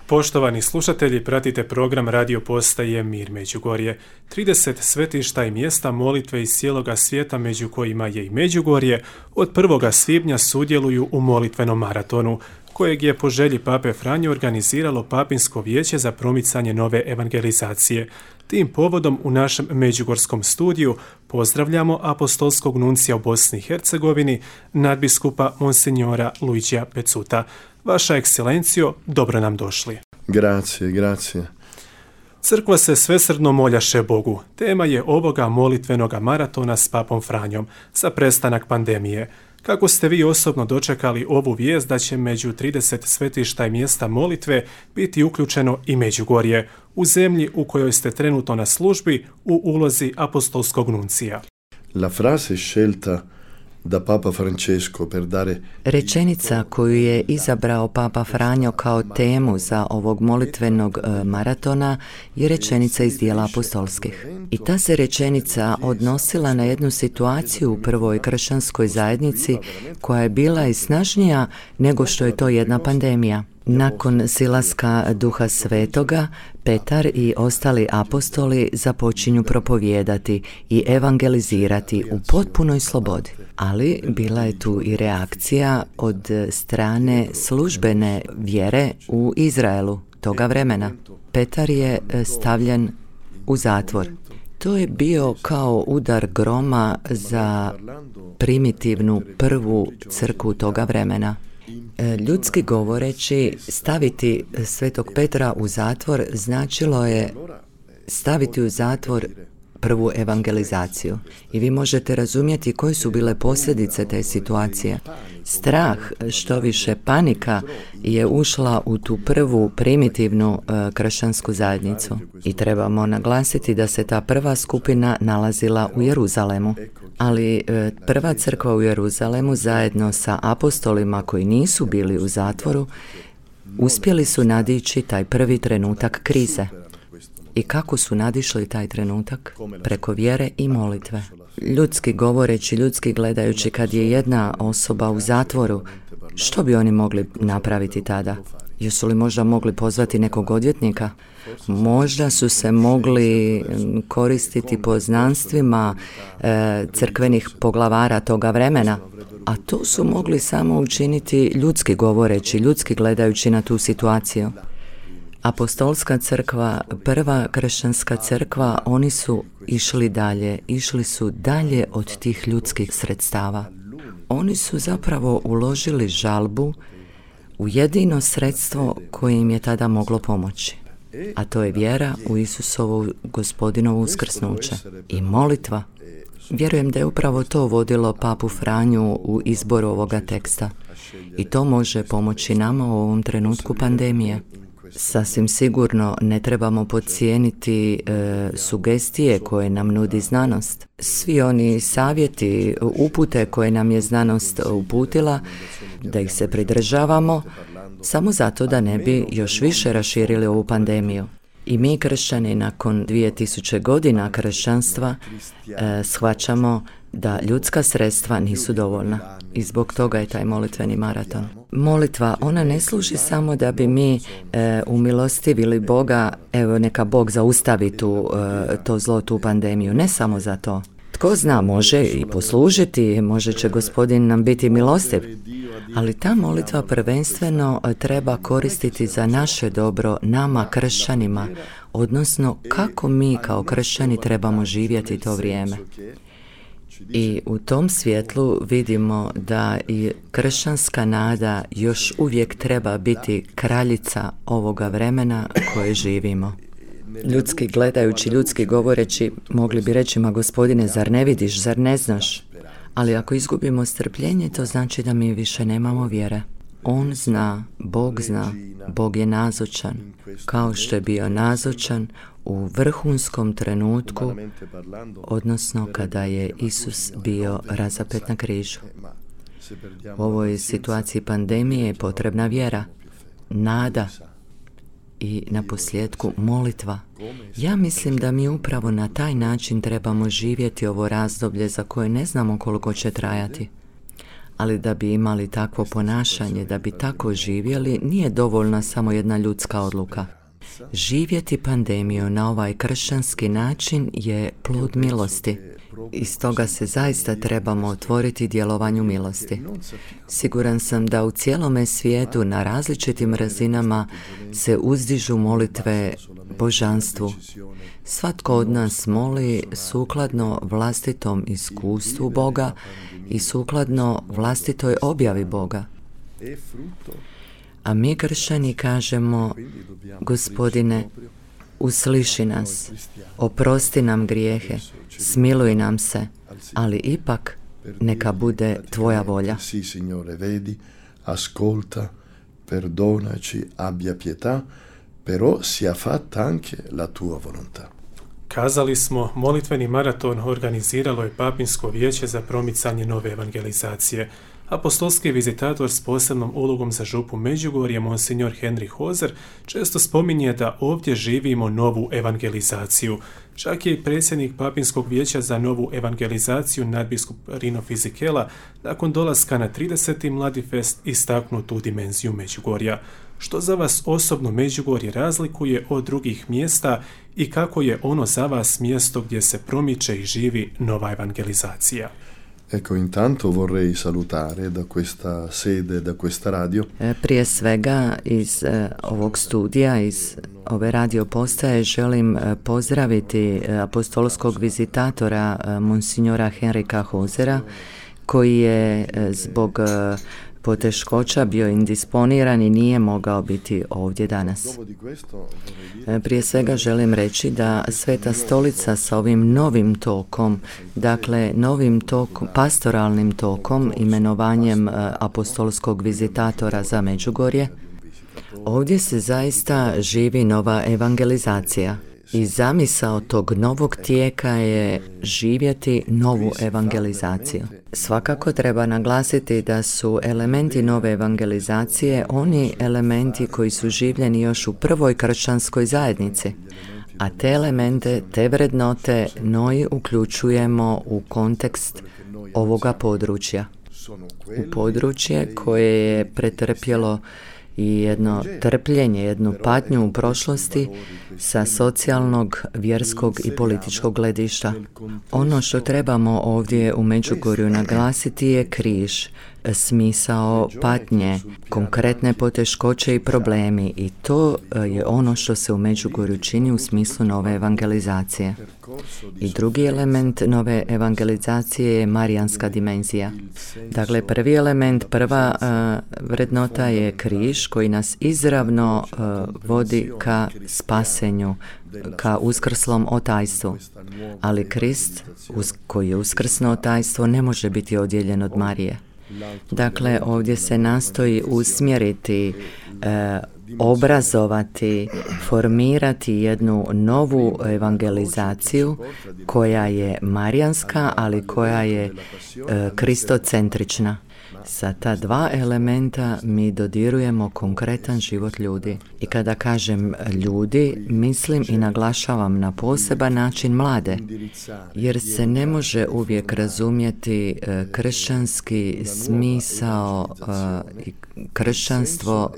Poštovani slušatelji, pratite program radio postaje Mir Međugorje. 30 svetišta i mjesta molitve iz cijeloga svijeta, među kojima je i Međugorje, od 1. svibnja sudjeluju u molitvenom maratonu, kojeg je po želji Pape Franje organiziralo Papinsko vijeće za promicanje nove evangelizacije. Tim povodom u našem međugorskom studiju pozdravljamo apostolskog nuncija u Bosni i Hercegovini, nadbiskupa Monsignora Luigija Pezzuta. Vaša ekscelencijo, dobro nam došli. Grazie. Crkva se svesrdno moljaše Bogu. Tema je ovoga molitvenoga maratona s Papom Franjom za prestanak pandemije. Kako ste vi osobno dočekali ovu vijest da će među 30 svetišta i mjesta molitve biti uključeno i Međugorje, u zemlji u kojoj ste trenutno na službi u ulozi apostolskog nuncija? La frase scelta da Papa Francesco per dare... Rečenica koju je izabrao Papa Franjo kao temu za ovog molitvenog maratona je rečenica iz dijela apostolskih. I ta se rečenica odnosila na jednu situaciju u prvoj kršćanskoj zajednici koja je bila i snažnija nego što je to jedna pandemija. Nakon silaska Duha Svetoga, Petar i ostali apostoli započinju propovijedati i evangelizirati u potpunoj slobodi. Ali bila je tu i reakcija od strane službene vjere u Izraelu toga vremena. Petar je stavljen u zatvor. To je bio kao udar groma za primitivnu prvu crkvu toga vremena. Ljudski govoreći, staviti Svetog Petra u zatvor značilo je staviti u zatvor prvu evangelizaciju. I vi možete razumjeti koje su bile posljedice te situacije. Strah, što više panika, je ušla u tu prvu primitivnu kršćansku zajednicu. I trebamo naglasiti da se ta prva skupina nalazila u Jeruzalemu. Ali prva crkva u Jeruzalemu zajedno sa apostolima koji nisu bili u zatvoru uspjeli su nadići taj prvi trenutak krize. I kako su nadišli taj trenutak? Preko vjere i molitve. Ljudski govoreći, ljudski gledajući, kad je jedna osoba u zatvoru, što bi oni mogli napraviti tada? Jesu li možda mogli pozvati nekog odvjetnika? Možda su se mogli koristiti poznanstvima crkvenih poglavara toga vremena, a to su mogli samo učiniti ljudski govoreći, ljudski gledajući na tu situaciju. Apostolska crkva, prva kršćanska crkva, oni su išli su dalje od tih ljudskih sredstava. Oni su zapravo uložili žalbu u jedino sredstvo koje im je tada moglo pomoći, a to je vjera u Isusovo Gospodinovo uskrsnuće i molitva. Vjerujem da je upravo to vodilo Papu Franju u izboru ovoga teksta i to može pomoći nama u ovom trenutku pandemije. Sasvim sigurno ne trebamo podcijeniti sugestije koje nam nudi znanost. Svi oni savjeti, upute koje nam je znanost uputila, da ih se pridržavamo, samo zato da ne bi još više raširili ovu pandemiju. I mi kršćani nakon 2000 godina kršćanstva shvaćamo da ljudska sredstva nisu dovoljna i zbog toga je taj molitveni maraton. Molitva, ona ne služi samo da bi mi umilostivili Boga, evo neka Bog zaustavi to zlo, tu pandemiju, ne samo za to. Tko zna, može i poslužiti, može će Gospodin nam biti milostiv, ali ta molitva prvenstveno treba koristiti za naše dobro, nama kršćanima, odnosno kako mi kao kršćani trebamo živjeti to vrijeme. I u tom svjetlu vidimo da i kršćanska nada još uvijek treba biti kraljica ovoga vremena koje živimo. Ljudski gledajući, ljudski govoreći, mogli bi reći, ma Gospodine, zar ne vidiš, zar ne znaš? Ali ako izgubimo strpljenje, to znači da mi više nemamo vjere. On zna, Bog je nazočan, kao što je bio nazočan u vrhunskom trenutku, odnosno kada je Isus bio razapet na križu. U ovoj situaciji pandemije je potrebna vjera, nada i na posljedku molitva. Ja mislim da mi upravo na taj način trebamo živjeti ovo razdoblje za koje ne znamo koliko će trajati. Ali da bi imali takvo ponašanje, da bi tako živjeli, nije dovoljna samo jedna ljudska odluka. Živjeti pandemiju na ovaj kršćanski način je plod milosti. I stoga se zaista trebamo otvoriti djelovanju milosti. Siguran sam da u cijelome svijetu na različitim razinama se uzdižu molitve božanstvu. Svatko od nas moli sukladno vlastitom iskustvu Boga i sukladno vlastitoj objavi Boga. A mi kršćani kažemo: Gospodine, usliši nas, oprosti nam grijehe, smiluj nam se, ali ipak neka bude tvoja volja. Sì, Signore, vedi, ascolta, perdonaci, abbia pietà, però sia fatta anche la tua volontà. Kazali smo, molitveni maraton organiziralo je Papinsko vijeće za promicanje nove evangelizacije. Apostolski vizitator s posebnom ulogom za župu Međugorje, monsignor Henry Hozer, često spominje da ovdje živimo novu evangelizaciju. Čak je i predsjednik Papinskog vijeća za novu evangelizaciju, nadbiskup Rino Fisichella, nakon dolaska na 30. Mladifest istaknuo tu dimenziju Međugorja. Što za vas osobno Međugorje razlikuje od drugih mjesta i kako je ono za vas mjesto gdje se promiče i živi nova evangelizacija? Ecco, intanto vorrei salutare da questa sede, da questa radio. Prije svega iz ovog studija, iz ove radio postaje želim pozdraviti apostolskog vizitatora monsignora Henrika Hozera, koji je zbog poteškoća bio indisponiran i nije mogao biti ovdje danas. Prije svega želim reći da Sveta Stolica sa ovim novim tokom, dakle novim tokom, pastoralnim tokom, imenovanjem apostolskog vizitatora za Međugorje, ovdje se zaista živi nova evangelizacija. I zamisao tog novog tijeka je živjeti novu evangelizaciju. Svakako treba naglasiti da su elementi nove evangelizacije oni elementi koji su življeni još u prvoj kršćanskoj zajednici. A te elemente, te vrednote noi uključujemo u kontekst ovoga područja. U područje koje je pretrpjelo i jedno trpljenje, jednu patnju u prošlosti sa socijalnog, vjerskog i političkog gledišta. Ono što trebamo ovdje u Međugorju naglasiti je križ, smisao patnje, konkretne poteškoće i problemi, i to je ono što se u Međugorju čini u smislu nove evangelizacije. I drugi element nove evangelizacije je marijanska dimenzija. Dakle, prvi element, prva vrednota je križ koji nas izravno vodi ka spasenju, ka uskrslom otajstvu. Ali Krist, koji je uskrsno otajstvo, ne može biti odjeljen od Marije. Dakle, ovdje se nastoji usmjeriti, obrazovati, formirati jednu novu evangelizaciju koja je marijanska, ali koja je kristocentrična. Sa ta dva elementa mi dodirujemo konkretan život ljudi. I kada kažem ljudi, mislim i naglašavam na poseban način mlade, jer se ne može uvijek razumjeti kršćanski smisao i kršćanstvo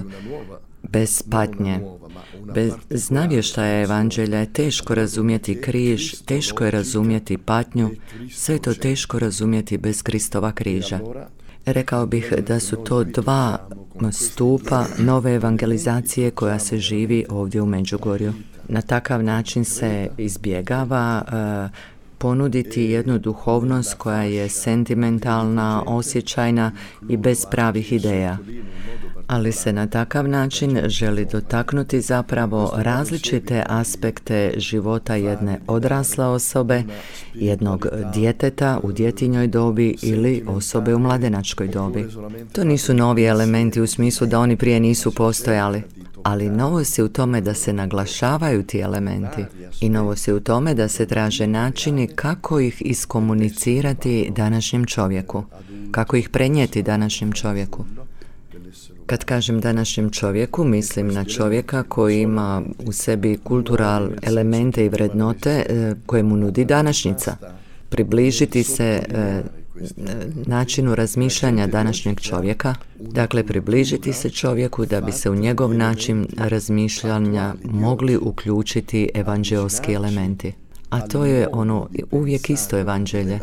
bez patnje. Bez znavještaja evanđelja je teško razumjeti križ, teško je razumjeti patnju, sve to teško razumjeti bez Kristova križa. Rekao bih da su to dva stupa nove evangelizacije koja se živi ovdje u Međugorju. Na takav način se izbjegava ponuditi jednu duhovnost koja je sentimentalna, osjećajna i bez pravih ideja. Ali se na takav način želi dotaknuti zapravo različite aspekte života jedne odrasle osobe, jednog djeteta u djetinjoj dobi ili osobe u mladenačkoj dobi. To nisu novi elementi u smislu da oni prije nisu postojali, ali novost je u tome da se naglašavaju ti elementi i novost je u tome da se traže načini kako ih iskomunicirati današnjem čovjeku, kako ih prenijeti današnjem čovjeku. Kad kažem današnjem čovjeku, mislim na čovjeka koji ima u sebi kultural elemente i vrednote koje mu nudi današnjica. Približiti se načinu razmišljanja današnjeg čovjeka, dakle približiti se čovjeku da bi se u njegov način razmišljanja mogli uključiti evanđeoski elementi. A to je ono uvijek isto evanđelje.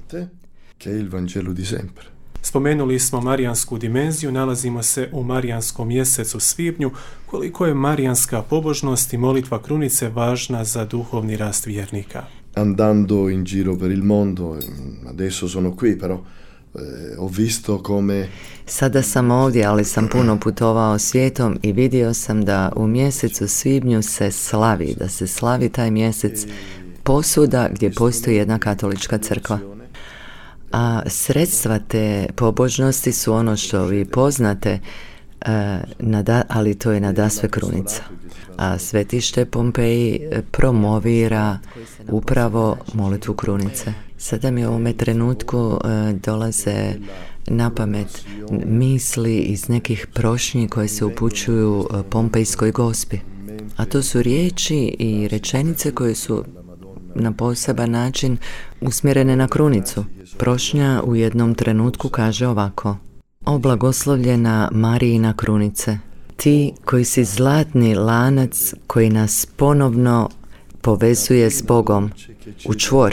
Spomenuli smo marijansku dimenziju, nalazimo se u marijanskom mjesecu svibnju. Koliko je marijanska pobožnost i molitva krunice važna za duhovni rast vjernika? Andando in giro per il mondo, adesso sono qui però, ho visto come... Sada sam ovdje, ali sam puno putovao svijetom i vidio sam da u mjesecu svibnju se slavi, da se slavi taj mjesec posvuda gdje postoji jedna katolička crkva. A sredstva te pobožnosti su ono što vi poznate, ali to je nadasve krunica. A svetište Pompeji promovira upravo molitvu krunice. Sada mi u ovome trenutku dolaze na pamet misli iz nekih prošnji koje se upućuju Pompejskoj gospi. A to su riječi i rečenice koje su na poseban način usmjerene na krunicu. Prošnja u jednom trenutku kaže ovako: O blagoslovljena Marijina krunice, ti koji si zlatni lanac koji nas ponovno povezuje s Bogom u čvor,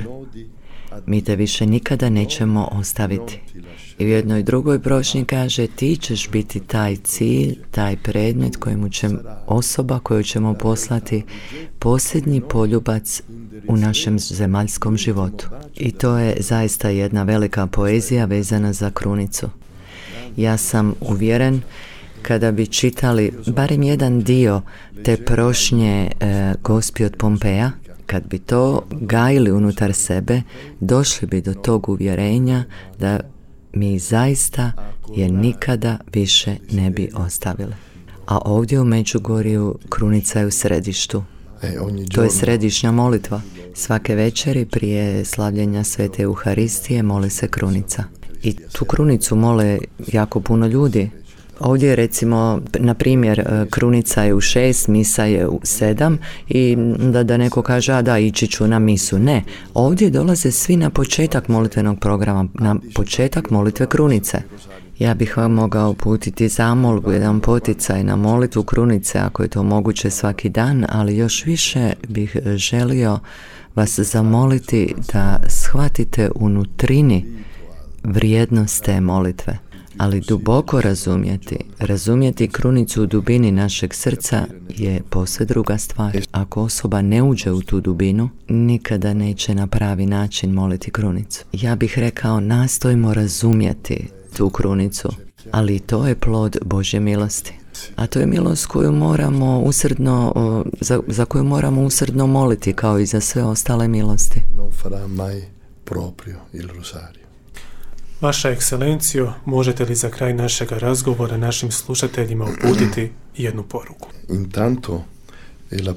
mi te više nikada nećemo ostaviti. I u jednoj drugoj prošnji kaže: ti ćeš biti taj cilj, taj predmet osoba koju ćemo poslati posljednji poljubac u našem zemaljskom životu. I to je zaista jedna velika poezija vezana za krunicu. Ja sam uvjeren, kada bi čitali barem jedan dio te prošnje Gospi od Pompeja, kad bi to gajili unutar sebe, došli bi do tog uvjerenja da mi zaista je nikada više ne bi ostavili. A ovdje u Međugorju krunica je u središtu. To je središnja molitva. Svake večeri prije slavljenja Svete Euharistije moli se krunica. I tu krunicu mole jako puno ljudi. Ovdje recimo, na primjer, krunica je u 6, misa je u 7 i da neko kaže, da, ići ću na misu. Ne, ovdje dolaze svi na početak molitvenog programa, na početak molitve krunice. Ja bih vam mogao uputiti zamolbu, jedan poticaj na molitvu krunice, ako je to moguće svaki dan, ali još više bih želio vas zamoliti da shvatite u nutrini vrijednost te molitve. Ali duboko razumjeti krunicu u dubini našeg srca je posve druga stvar. Ako osoba ne uđe u tu dubinu, nikada neće na pravi način moliti krunicu. Ja bih rekao, nastojimo razumjeti tu krunicu, ali to je plod Božje milosti. A to je milost koju moramo usrdno, za koju moramo usrdno moliti, kao i za sve ostale milosti. Non farà mai proprio il rosario. Vaša ekscelencijo, možete li za kraj našeg razgovora našim slušateljima uputiti jednu poruku? Intanto, il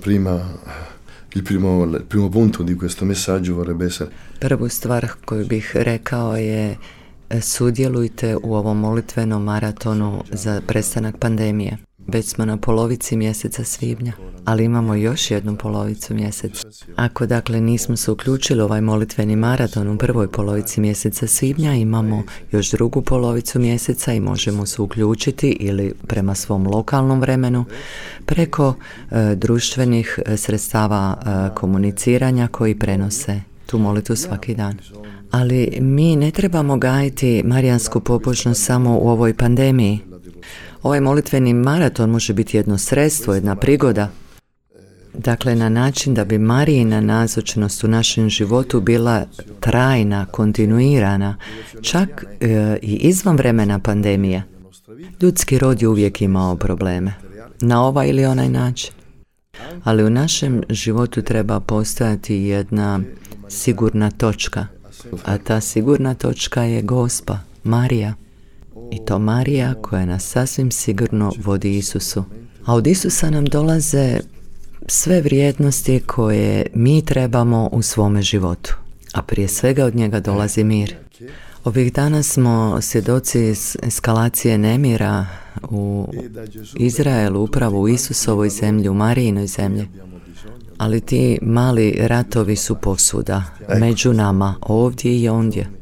primo punto di questo messaggio vorrebbe essere... Prvu stvar koju bih rekao je: sudjelujte u ovom molitvenom maratonu za prestanak pandemije. Već smo na polovici mjeseca svibnja, ali imamo još jednu polovicu mjeseca. Ako dakle nismo se uključili u ovaj molitveni maraton u prvoj polovici mjeseca svibnja, imamo još drugu polovicu mjeseca i možemo se uključiti ili prema svom lokalnom vremenu preko društvenih sredstava komuniciranja koji prenose tu molitvu svaki dan. Ali mi ne trebamo gajiti marijansku pobožnost samo u ovoj pandemiji. Ovaj molitveni maraton može biti jedno sredstvo, jedna prigoda. Dakle, na način da bi Marijina nazočnost u našem životu bila trajna, kontinuirana, čak i izvan vremena pandemije. Ljudski rod je uvijek imao probleme, na ovaj ili onaj način. Ali u našem životu treba postojati jedna sigurna točka, a ta sigurna točka je Gospa, Marija. I to Marija koja nas sasvim sigurno vodi Isusu. A od Isusa nam dolaze sve vrijednosti koje mi trebamo u svome životu. A prije svega od njega dolazi mir. Ovih dana smo svjedoci eskalacije nemira u Izraelu, upravo u Isusovoj zemlji, u Marijinoj zemlji. Ali ti mali ratovi su posvuda, među nama, ovdje i ondje.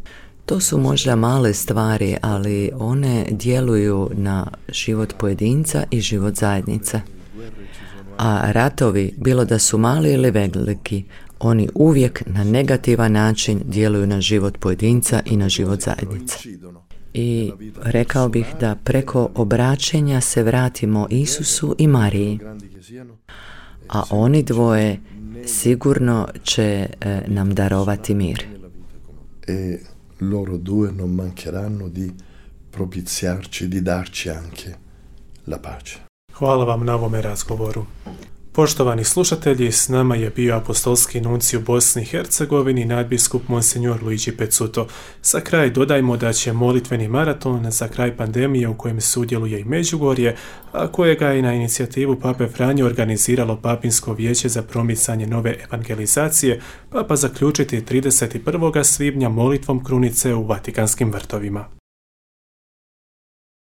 To su možda male stvari, ali one djeluju na život pojedinca i život zajednice. A ratovi, bilo da su mali ili veliki, oni uvijek na negativan način djeluju na život pojedinca i na život zajednice. I rekao bih da preko obraćenja se vratimo Isusu i Mariji, a oni dvoje sigurno će nam darovati mir. E loro due non mancheranno di propiziarci, di darci anche la pace. Hvala vam na ovome razgovoru. Poštovani slušatelji, s nama je bio apostolski nuncij u Bosni i Hercegovini, nadbiskup Monsignor Luigi Pezzuto. Za kraj dodajmo da će molitveni maraton za kraj pandemije u kojem sudjeluje i Međugorje, a kojega je na inicijativu Pape Franje organiziralo Papinsko vijeće za promicanje nove evangelizacije, Papa zaključiti 31. svibnja molitvom krunice u Vatikanskim vrtovima.